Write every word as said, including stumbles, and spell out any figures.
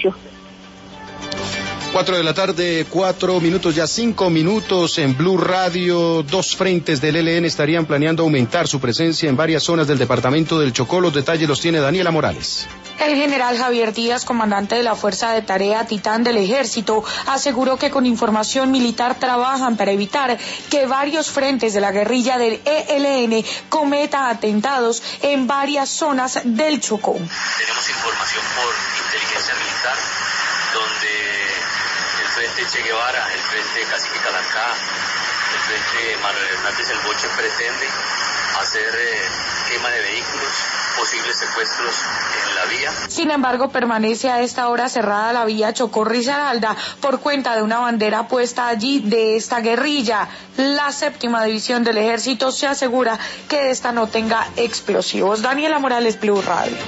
servicio. Cuatro de la tarde, cuatro minutos, ya cinco minutos en Blue Radio. Dos frentes del E L N estarían planeando aumentar su presencia en varias zonas del departamento del Chocó. Los detalles los tiene Daniela Morales. El general Javier Díaz, comandante de la Fuerza de Tarea Titán del Ejército, aseguró que con información militar trabajan para evitar que varios frentes de la guerrilla del E L N cometa atentados en varias zonas del Chocó. Tenemos información por inteligencia militar, donde el Frente Che Guevara, el Frente Cacique Calancá, el Frente Manuel Hernández El Boche pretende hacer eh, quema de vehículos, posibles secuestros en la vía. Sin embargo, permanece a esta hora cerrada la vía Chocó-Risaralda por cuenta de una bandera puesta allí de esta guerrilla. La séptima división del ejército se asegura que esta no tenga explosivos. Daniela Morales, Blue Radio.